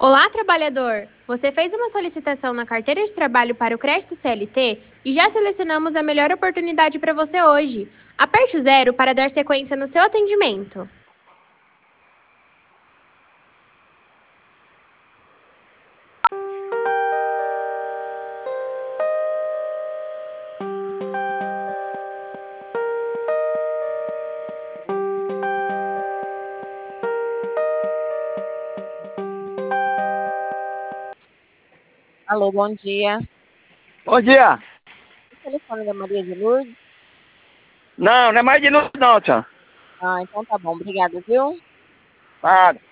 Olá, trabalhador! Você fez uma solicitação na carteira de trabalho para o crédito CLT e já selecionamos a melhor oportunidade para você hoje. Aperte o zero para dar sequência no seu atendimento. Alô, bom dia. Bom dia. O telefone da Maria de Lourdes? Não é mais de novo não, senhor. Ah, então tá bom. Obrigada, viu? Nada.